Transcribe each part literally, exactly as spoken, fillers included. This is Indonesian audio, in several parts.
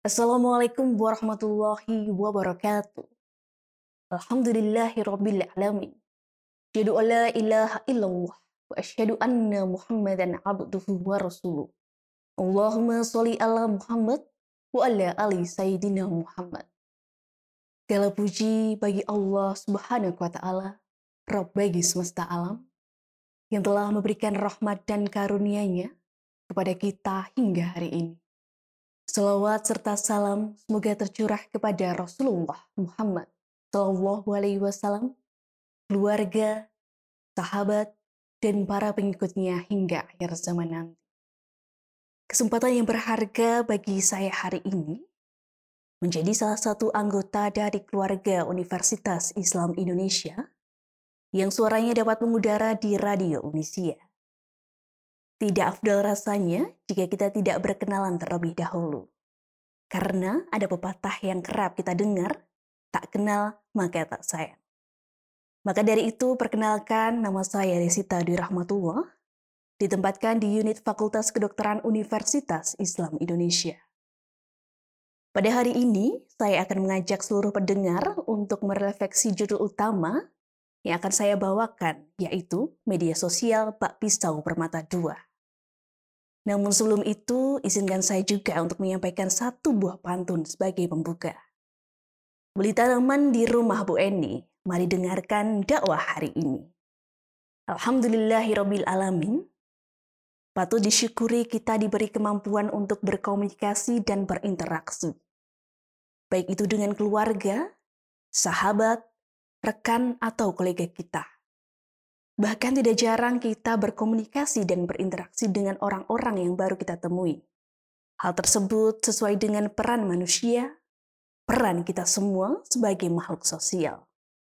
Assalamualaikum warahmatullahi wabarakatuh. Alhamdulillahirabbil alamin. Asyhadu an la ilaha illallah wa asyhadu anna Muhammadan abduhu wa rasuluh. Allahumma sholli ala Muhammad wa ala ali sayyidina Muhammad. Segala puji bagi Allah Subhanahu wa taala, Rabb bagi semesta alam, yang telah memberikan rahmat dan karunia-Nya kepada kita hingga hari ini. Salawat serta salam semoga tercurah kepada Rasulullah Muhammad Shallallahu Alaihi Wasallam, keluarga, sahabat, dan para pengikutnya hingga akhir zaman nanti. Kesempatan yang berharga bagi saya hari ini menjadi salah satu anggota dari keluarga Universitas Islam Indonesia yang suaranya dapat mengudara di Radio Unisia. Tidak afdal rasanya jika kita tidak berkenalan terlebih dahulu. Karena ada pepatah yang kerap kita dengar, tak kenal maka tak sayang. Maka dari itu perkenalkan, nama saya Desita Dwi Rahmatullah, ditempatkan di unit Fakultas Kedokteran Universitas Islam Indonesia. Pada hari ini, saya akan mengajak seluruh pendengar untuk merefleksi judul utama yang akan saya bawakan, yaitu media sosial bak pisau bermata dua. Namun sebelum itu, izinkan saya juga untuk menyampaikan satu buah pantun sebagai pembuka. Beli tanaman di rumah Bu Eni, mari dengarkan dakwah hari ini. Alhamdulillahirabbil alamin. Patut disyukuri kita diberi kemampuan untuk berkomunikasi dan berinteraksi. Baik itu dengan keluarga, sahabat, rekan, atau kolega kita. Bahkan tidak jarang kita berkomunikasi dan berinteraksi dengan orang-orang yang baru kita temui. Hal tersebut sesuai dengan peran manusia, peran kita semua sebagai makhluk sosial.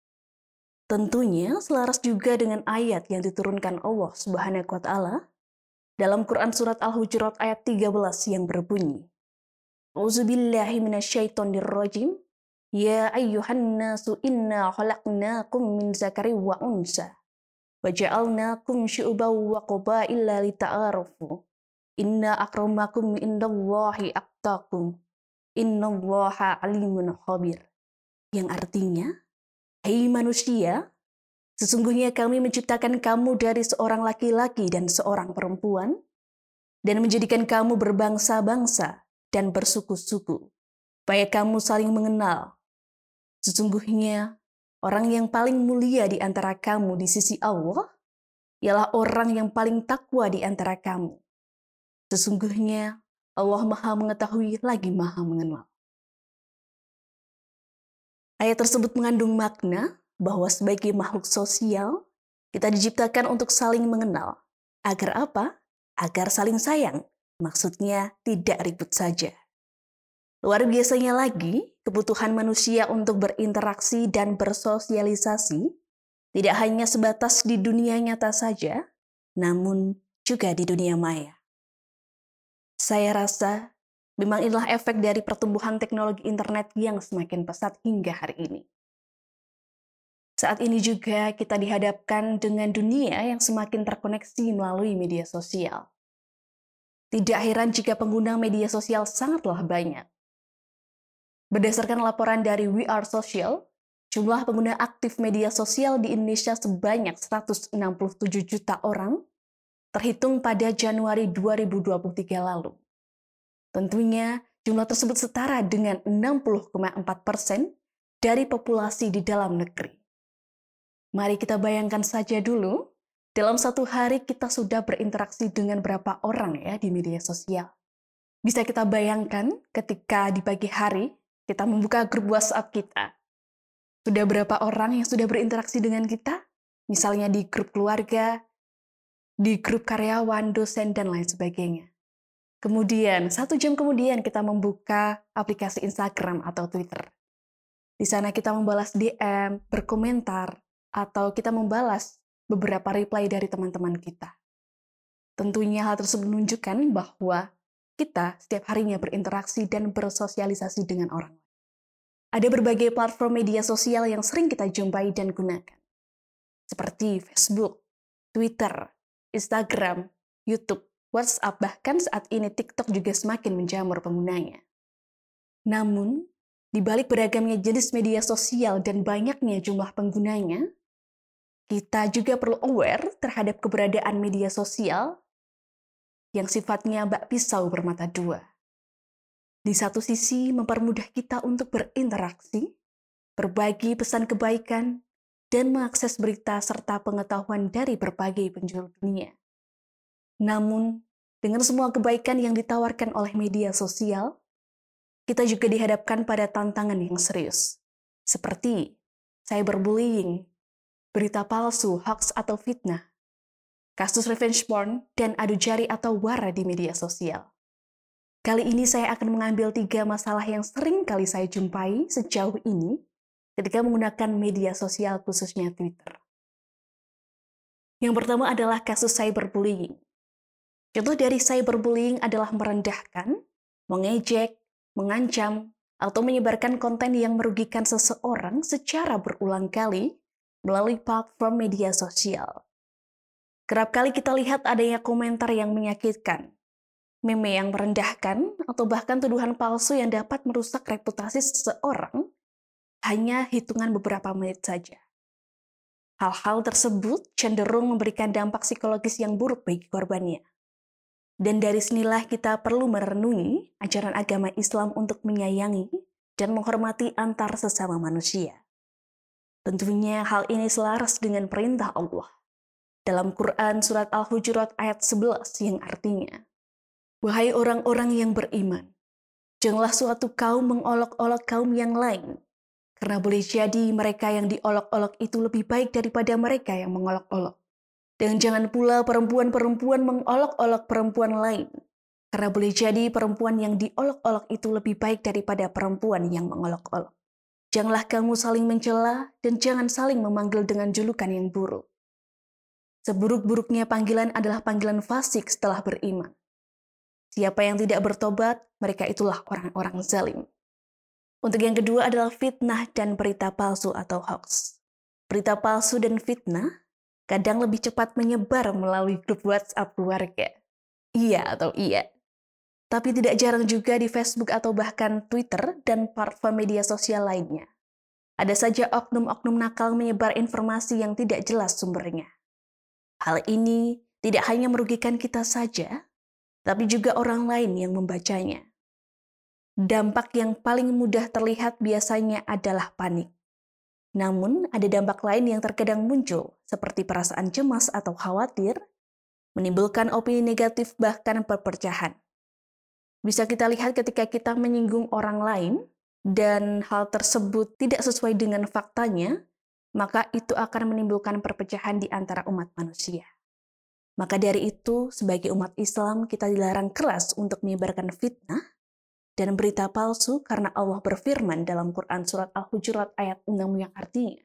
Tentunya selaras juga dengan ayat yang diturunkan Allah Subhanahu wa taala dalam Quran surat Al-Hujurat ayat tiga belas yang berbunyi, A'udzubillahi minasyaitonirrajim. Ya ayyuhan nasu inna khalaqnakum min zakari wa unsa. Waja'alnakum syu'uban wa qabaila lita'arafu. Inna akramakum indallahi atqakum. Innallaha alimun khabir. Yang artinya, hei manusia, sesungguhnya kami menciptakan kamu dari seorang laki-laki dan seorang perempuan, dan menjadikan kamu berbangsa-bangsa dan bersuku-suku, supaya kamu saling mengenal. Sesungguhnya, orang yang paling mulia di antara kamu di sisi Allah ialah orang yang paling takwa di antara kamu. Sesungguhnya Allah Maha Mengetahui lagi Maha Mengenal. Ayat tersebut mengandung makna bahwa sebagai makhluk sosial, kita diciptakan untuk saling mengenal. Agar apa? Agar saling sayang. Maksudnya tidak ribut saja. Luar biasanya lagi, kebutuhan manusia untuk berinteraksi dan bersosialisasi tidak hanya sebatas di dunia nyata saja, namun juga di dunia maya. Saya rasa memang inilah efek dari pertumbuhan teknologi internet yang semakin pesat hingga hari ini. Saat ini juga kita dihadapkan dengan dunia yang semakin terkoneksi melalui media sosial. Tidak heran jika pengguna media sosial sangatlah banyak. Berdasarkan laporan dari We Are Social, jumlah pengguna aktif media sosial di Indonesia sebanyak seratus enam puluh tujuh juta orang, terhitung pada Januari dua ribu dua puluh tiga lalu. Tentunya, jumlah tersebut setara dengan enam puluh koma empat persen dari populasi di dalam negeri. Mari kita bayangkan saja dulu, dalam satu hari kita sudah berinteraksi dengan berapa orang ya di media sosial. Bisa kita bayangkan ketika di pagi hari, kita membuka grup WhatsApp kita. Sudah berapa orang yang sudah berinteraksi dengan kita? Misalnya di grup keluarga, di grup karyawan, dosen, dan lain sebagainya. Kemudian, satu jam kemudian kita membuka aplikasi Instagram atau Twitter. Di sana kita membalas D M, berkomentar, atau kita membalas beberapa reply dari teman-teman kita. Tentunya hal tersebut menunjukkan bahwa kita setiap harinya berinteraksi dan bersosialisasi dengan orang. Ada berbagai platform media sosial yang sering kita jumpai dan gunakan. Seperti Facebook, Twitter, Instagram, YouTube, WhatsApp, bahkan saat ini TikTok juga semakin menjamur penggunanya. Namun, di balik beragamnya jenis media sosial dan banyaknya jumlah penggunanya, kita juga perlu aware terhadap keberadaan media sosial yang sifatnya bak pisau bermata dua. Di satu sisi mempermudah kita untuk berinteraksi, berbagi pesan kebaikan, dan mengakses berita serta pengetahuan dari berbagai penjuru dunia. Namun, dengan semua kebaikan yang ditawarkan oleh media sosial, kita juga dihadapkan pada tantangan yang serius, seperti cyberbullying, berita palsu, hoax atau fitnah, kasus revenge porn, dan adu jari atau wara di media sosial. Kali ini saya akan mengambil tiga masalah yang sering kali saya jumpai sejauh ini ketika menggunakan media sosial khususnya Twitter. Yang pertama adalah kasus cyberbullying. Contoh dari cyberbullying adalah merendahkan, mengejek, mengancam, atau menyebarkan konten yang merugikan seseorang secara berulang kali melalui platform media sosial. Kerap kali kita lihat adanya komentar yang menyakitkan, meme yang merendahkan, atau bahkan tuduhan palsu yang dapat merusak reputasi seseorang hanya hitungan beberapa menit saja. Hal-hal tersebut cenderung memberikan dampak psikologis yang buruk bagi korbannya. Dan dari sinilah kita perlu merenungi ajaran agama Islam untuk menyayangi dan menghormati antar sesama manusia. Tentunya hal ini selaras dengan perintah Allah dalam Quran surat Al-Hujurat ayat sebelas yang artinya, "Wahai orang-orang yang beriman, janganlah suatu kaum mengolok-olok kaum yang lain, karena boleh jadi mereka yang diolok-olok itu lebih baik daripada mereka yang mengolok-olok. Dan jangan pula perempuan-perempuan mengolok-olok perempuan lain, karena boleh jadi perempuan yang diolok-olok itu lebih baik daripada perempuan yang mengolok-olok. Janganlah kamu saling mencela dan jangan saling memanggil dengan julukan yang buruk. Seburuk-buruknya panggilan adalah panggilan fasik setelah beriman. Siapa yang tidak bertobat, mereka itulah orang-orang zalim." Untuk yang kedua adalah fitnah dan berita palsu atau hoax. Berita palsu dan fitnah kadang lebih cepat menyebar melalui grup WhatsApp keluarga. Iya atau iya. Tapi tidak jarang juga di Facebook atau bahkan Twitter dan platform media sosial lainnya. Ada saja oknum-oknum nakal menyebar informasi yang tidak jelas sumbernya. Hal ini tidak hanya merugikan kita saja, tapi juga orang lain yang membacanya. Dampak yang paling mudah terlihat biasanya adalah panik. Namun, ada dampak lain yang terkadang muncul, seperti perasaan cemas atau khawatir, menimbulkan opini negatif bahkan perpecahan. Bisa kita lihat ketika kita menyinggung orang lain, dan hal tersebut tidak sesuai dengan faktanya, maka itu akan menimbulkan perpecahan di antara umat manusia. Maka dari itu, sebagai umat Islam, kita dilarang keras untuk menyebarkan fitnah dan berita palsu karena Allah berfirman dalam Quran surat Al-Hujurat ayat enam yang artinya,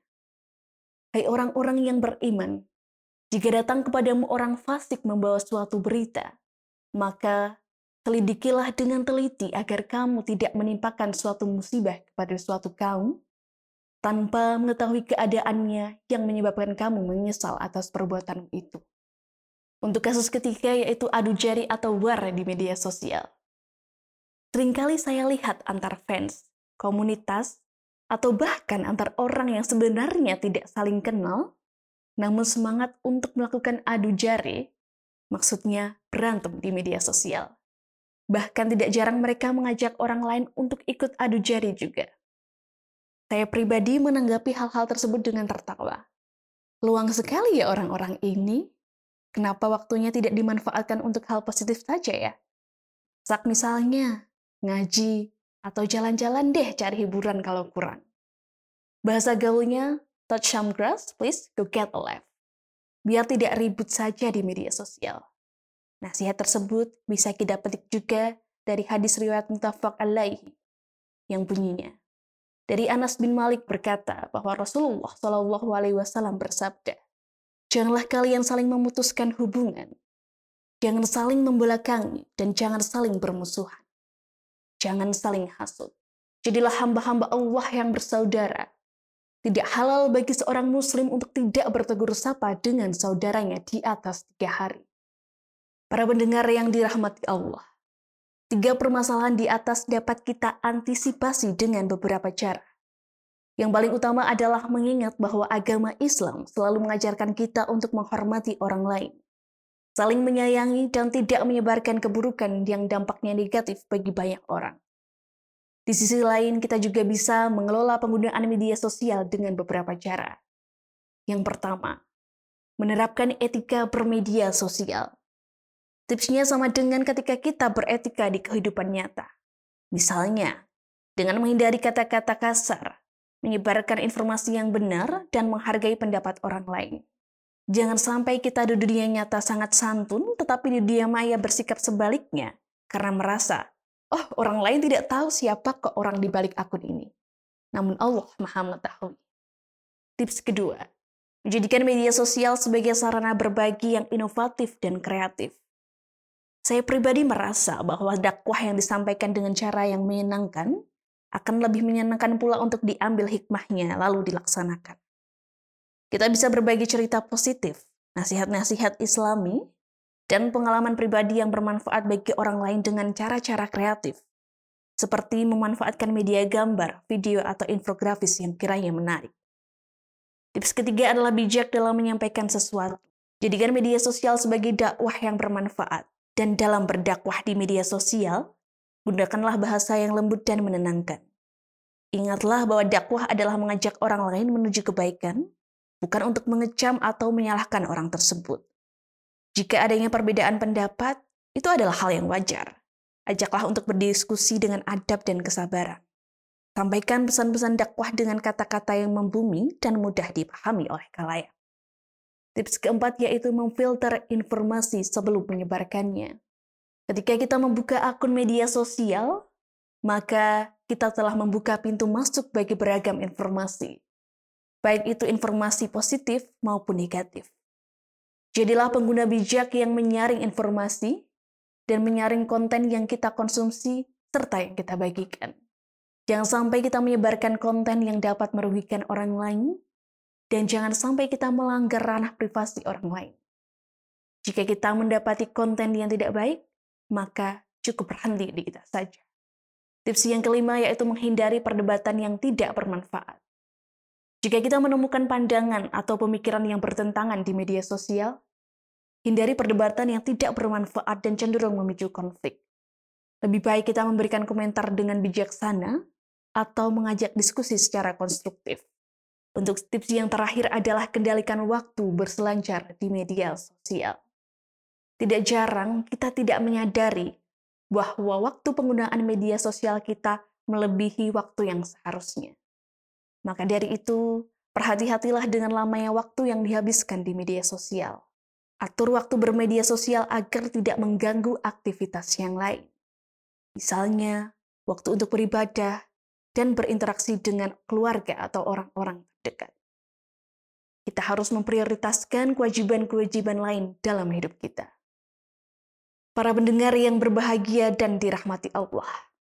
"Hai orang-orang yang beriman, jika datang kepadamu orang fasik membawa suatu berita, maka selidikilah dengan teliti agar kamu tidak menimpakan suatu musibah kepada suatu kaum tanpa mengetahui keadaannya yang menyebabkan kamu menyesal atas perbuatan itu." Untuk kasus ketiga yaitu adu jari atau war di media sosial. Seringkali saya lihat antar fans, komunitas, atau bahkan antar orang yang sebenarnya tidak saling kenal, namun semangat untuk melakukan adu jari, maksudnya berantem di media sosial. Bahkan tidak jarang mereka mengajak orang lain untuk ikut adu jari juga. Saya pribadi menanggapi hal-hal tersebut dengan tertawa. Luang sekali ya orang-orang ini. Kenapa waktunya tidak dimanfaatkan untuk hal positif saja ya? Sak misalnya, ngaji, atau jalan-jalan deh cari hiburan kalau kurang. Bahasa gaulnya, touch some grass, please go get a life. Biar tidak ribut saja di media sosial. Nasihat tersebut bisa kita petik juga dari hadis riwayat muttafaq alaihi yang bunyinya, dari Anas bin Malik berkata bahwa Rasulullah shallallahu alaihi wasallam bersabda, "Janganlah kalian saling memutuskan hubungan, jangan saling membelakangi, dan jangan saling bermusuhan. Jangan saling hasut. Jadilah hamba-hamba Allah yang bersaudara. Tidak halal bagi seorang muslim untuk tidak bertegur sapa dengan saudaranya di atas tiga hari." Para pendengar yang dirahmati Allah, Tiga permasalahan di atas dapat kita antisipasi dengan beberapa cara. Yang paling utama adalah mengingat bahwa agama Islam selalu mengajarkan kita untuk menghormati orang lain, saling menyayangi, dan tidak menyebarkan keburukan yang dampaknya negatif bagi banyak orang. Di sisi lain, kita juga bisa mengelola penggunaan media sosial dengan beberapa cara. Yang pertama, menerapkan etika bermedia sosial. Tipsnya sama dengan ketika kita beretika di kehidupan nyata. Misalnya, dengan menghindari kata-kata kasar, menyebarkan informasi yang benar, dan menghargai pendapat orang lain. Jangan sampai kita di dunia nyata sangat santun, tetapi di dunia maya bersikap sebaliknya, karena merasa, oh orang lain tidak tahu siapa kok orang di balik akun ini. Namun Allah Maha mengetahui. Tips kedua, menjadikan media sosial sebagai sarana berbagi yang inovatif dan kreatif. Saya pribadi merasa bahwa dakwah yang disampaikan dengan cara yang menyenangkan akan lebih menyenangkan pula untuk diambil hikmahnya lalu dilaksanakan. Kita bisa berbagi cerita positif, nasihat-nasihat Islami, dan pengalaman pribadi yang bermanfaat bagi orang lain dengan cara-cara kreatif, seperti memanfaatkan media gambar, video, atau infografis yang kiranya menarik. Tips ketiga adalah bijak dalam menyampaikan sesuatu. Jadikan media sosial sebagai dakwah yang bermanfaat. Dan dalam berdakwah di media sosial, gunakanlah bahasa yang lembut dan menenangkan. Ingatlah bahwa dakwah adalah mengajak orang lain menuju kebaikan, bukan untuk mengecam atau menyalahkan orang tersebut. Jika adanya perbedaan pendapat, itu adalah hal yang wajar. Ajaklah untuk berdiskusi dengan adab dan kesabaran. Sampaikan pesan-pesan dakwah dengan kata-kata yang membumi dan mudah dipahami oleh khalayak. Tips keempat yaitu memfilter informasi sebelum menyebarkannya. Ketika kita membuka akun media sosial, maka kita telah membuka pintu masuk bagi beragam informasi. Baik itu informasi positif maupun negatif. Jadilah pengguna bijak yang menyaring informasi dan menyaring konten yang kita konsumsi serta yang kita bagikan. Jangan sampai kita menyebarkan konten yang dapat merugikan orang lain, dan jangan sampai kita melanggar ranah privasi orang lain. Jika kita mendapati konten yang tidak baik, maka cukup berhenti di kita saja. Tips yang kelima yaitu menghindari perdebatan yang tidak bermanfaat. Jika kita menemukan pandangan atau pemikiran yang bertentangan di media sosial, hindari perdebatan yang tidak bermanfaat dan cenderung memicu konflik. Lebih baik kita memberikan komentar dengan bijaksana atau mengajak diskusi secara konstruktif. Untuk tips yang terakhir adalah kendalikan waktu berselancar di media sosial. Tidak jarang kita tidak menyadari bahwa waktu penggunaan media sosial kita melebihi waktu yang seharusnya. Maka dari itu, berhati-hatilah dengan lamanya waktu yang dihabiskan di media sosial. Atur waktu bermedia sosial agar tidak mengganggu aktivitas yang lain. Misalnya, waktu untuk beribadah dan berinteraksi dengan keluarga atau orang-orang terdekat. Kita harus memprioritaskan kewajiban-kewajiban lain dalam hidup kita. Para pendengar yang berbahagia dan dirahmati Allah,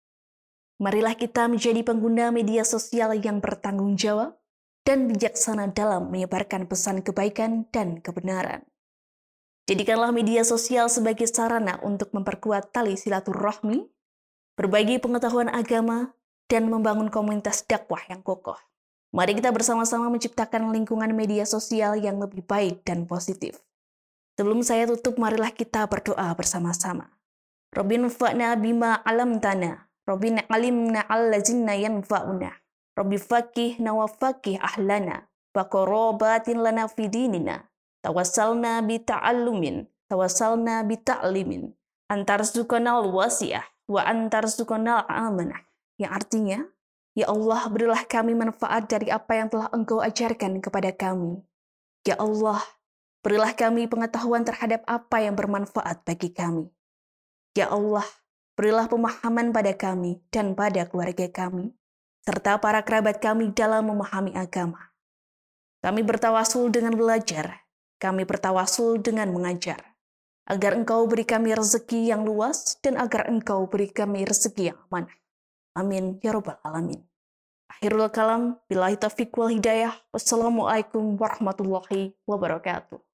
marilah kita menjadi pengguna media sosial yang bertanggung jawab dan bijaksana dalam menyebarkan pesan kebaikan dan kebenaran. Jadikanlah media sosial sebagai sarana untuk memperkuat tali silaturahmi, berbagi pengetahuan agama, dan membangun komunitas dakwah yang kokoh. Mari kita bersama-sama menciptakan lingkungan media sosial yang lebih baik dan positif. Sebelum saya tutup, marilah kita berdoa bersama-sama. Rabbina fa'na bima alamtana, Rabbina alimna allazina yanfa'una, Rabbi faqihna wa faqih ahlana, wa qorobatin lana fidinina, tawassalna bi ta'allumin, tawassalna bi ta'limin, antarzuqanal wasi'ah, wa antarzuqanal amanah. Yang artinya, ya Allah, berilah kami manfaat dari apa yang telah Engkau ajarkan kepada kami. Ya Allah, berilah kami pengetahuan terhadap apa yang bermanfaat bagi kami. Ya Allah, berilah pemahaman pada kami dan pada keluarga kami, serta para kerabat kami dalam memahami agama. Kami bertawasul dengan belajar, kami bertawasul dengan mengajar, agar Engkau beri kami rezeki yang luas dan agar Engkau beri kami rezeki yang amanah. Amin ya rabbal alamin. Akhirul kalam, billahi taufiq wal hidayah. Wassalamualaikum warahmatullahi wabarakatuh.